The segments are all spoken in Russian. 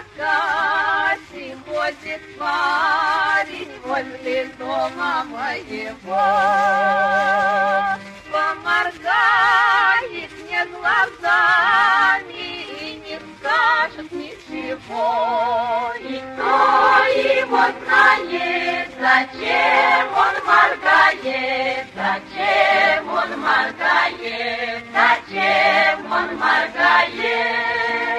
закате ходит парень возле дома моего. Поморгает мне глазами и не скажет ничего. Никто его знает, зачем он моргает, зачем он моргает, зачем он моргает.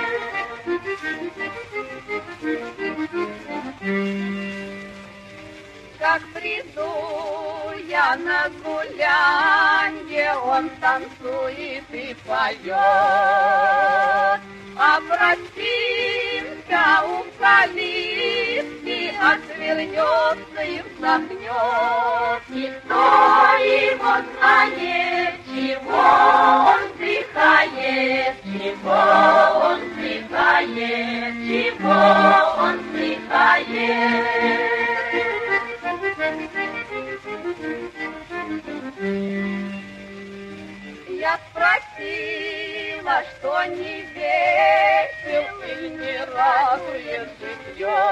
Как приду я на гулянье, он танцует и поет. Обратимся у калитки, отвернется и вздохнет. Никто его знает, чего он вздыхает, чего он вздыхает, чего он вздыхает. Я спросила, что не весел и не радует житье.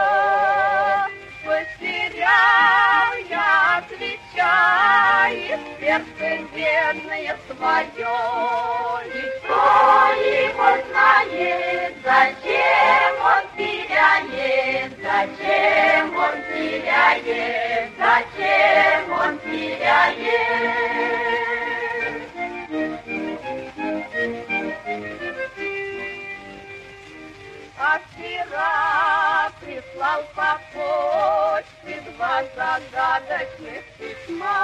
Потерял я, отвечает, сердце бедное свое. Никто его знает, зачем он теряет, зачем он теряет, зачем он теряет. А вчера прислал по почте 2 загадочных письма.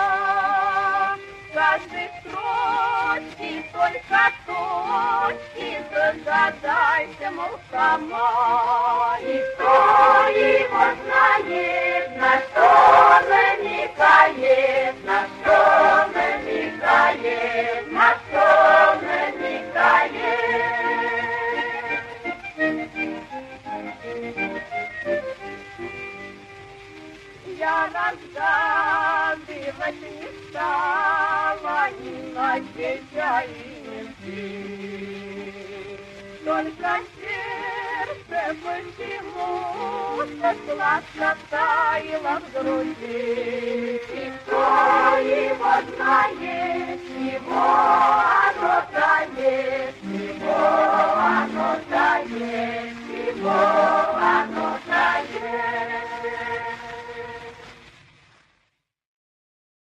Каждой строчки только точки, догадайся, мол, сама. Никто его знает, на что намекает, на что намекает, на что намекает. Я разгадывать не стала ни надежда и ни ты. Только сердце почему-то сладко таяло в груди. И кто его знает, чего оно тает, чего оно тает.